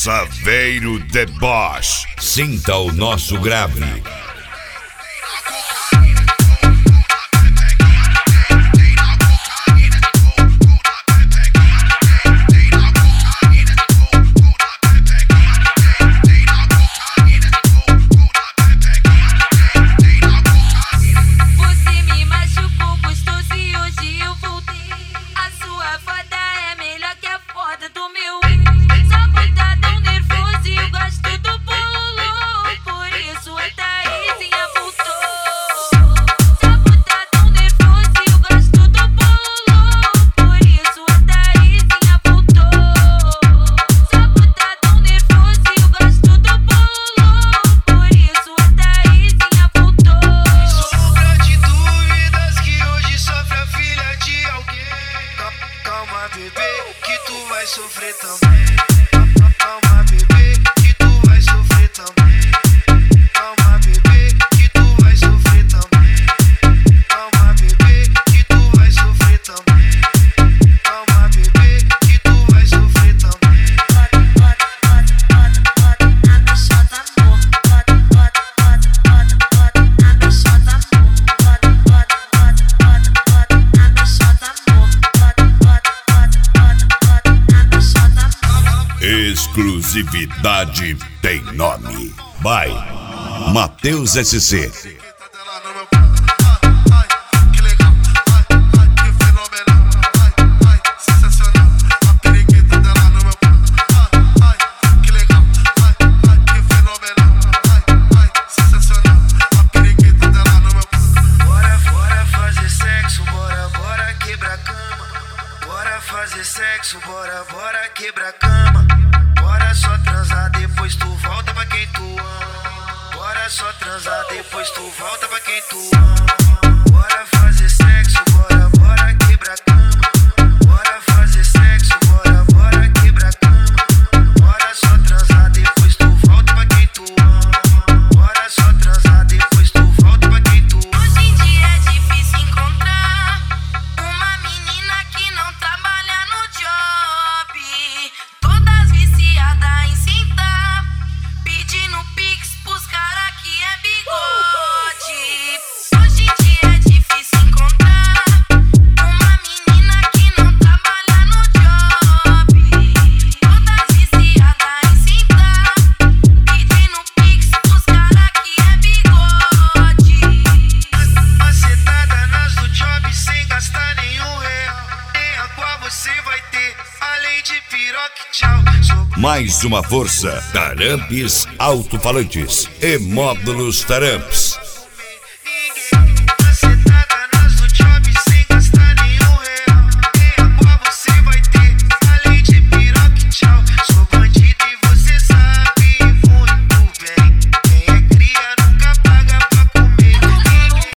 Saveiro The Boss. Sinta o nosso grave. Sofrer também. Calma, bebê, que tu vai sofrer também. Calma, bebê, que tu vai sofrer também. Calma, bebê, que tu vai sofrer também. Calma, bebê, que tu vai sofrer também. Exclusividade tem nome. By Matheus SC. Fazer sexo, bora quebrar a cama. Bora só transar, depois tu volta pra quem tu ama. Bora só transar, depois tu volta pra quem tu ama. Bora fazer sexo, bora quebrar a cama. Bora fazer sexo, bora quebrar a cama. Bora só transar, depois tu volta pra quem tu ama. Bora só transar, depois tu volta pra quem tu ama. Hoje em dia é difícil encontrar uma menina que não trabalha no job, todas viciadas em sentar, pedindo pix pros cara que é bigode. Hoje em dia é difícil encontrar uma menina que não trabalha no job, todas viciadas em sentar, pedindo pix pros cara que é bigode. Macetada nas do job sem gastar nenhum real. Nem água você vai ter, além de piroca e tchau. Mais uma força. Taramps Alto-Falantes e Módulos Taramps.